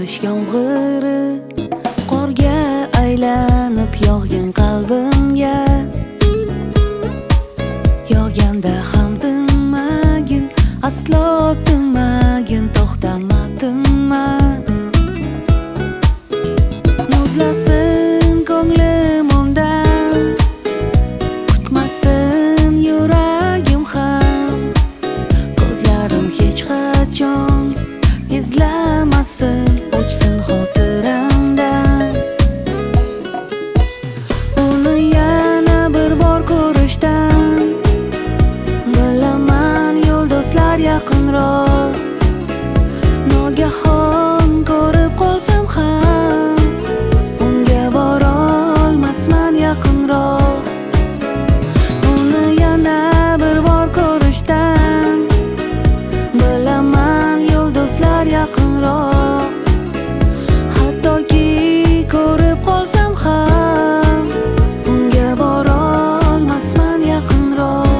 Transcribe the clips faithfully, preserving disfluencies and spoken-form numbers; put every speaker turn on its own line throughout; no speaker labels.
Unutish yomg'iri qorga aylanib yog'gin qalbimga. Yog'ganda ham tinmagin, aslo tinmagin, to'xtama tinma. Muzlasin ko'nglim undan, kutmasin yuragim ham. Ko'zlarim hech qachon izlamasin, o'chsin xotiramdan. Uni yana bir bor ko'rishdan bilaman yo'ldoshlar yaqinroq. Nogahon ko'rib qolsam ham unga borolmasman yaqinroq. Uni yana bir bor ko'rishdan bilaman yo'ldoshlar yaqinroq. Hattoki ko'rib qolsam ham unga borolmasman yaqinroq.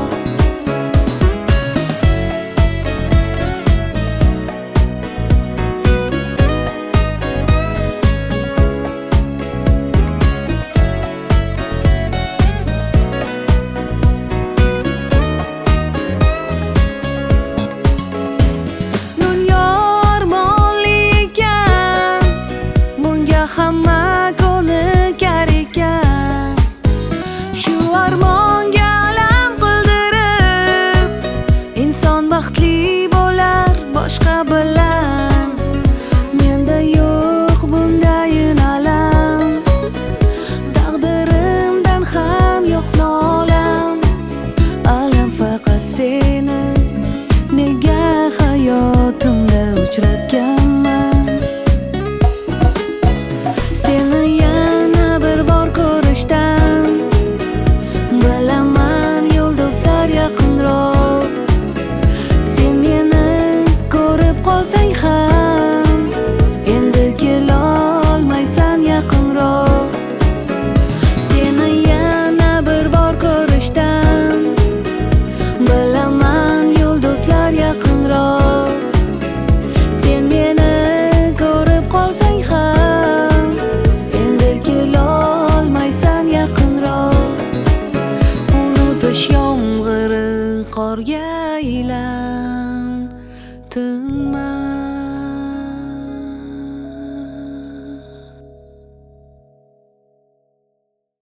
Hamma ko'nikar ekan, shu armonga alam qildirib, inson baxtli bo'lar boshqa bilan. Menda yo'q bundayin alam, taqdirimdan ham yo'q nolam. Alam faqat seni nega hayotimda uchratganman. Seni yana bir bor ko'rishdan bilaman yo'ldoshlar yaqinroq. Sen meni ko'rib qolsang ham endi kelolmaysan yaqinroq. Seni yana bir bor ko'rishdan bilaman yo'ldoshlar yaqinroq. Sen meni ko'rib qolsang ham unutish yomg'iri qorga aylan tinma.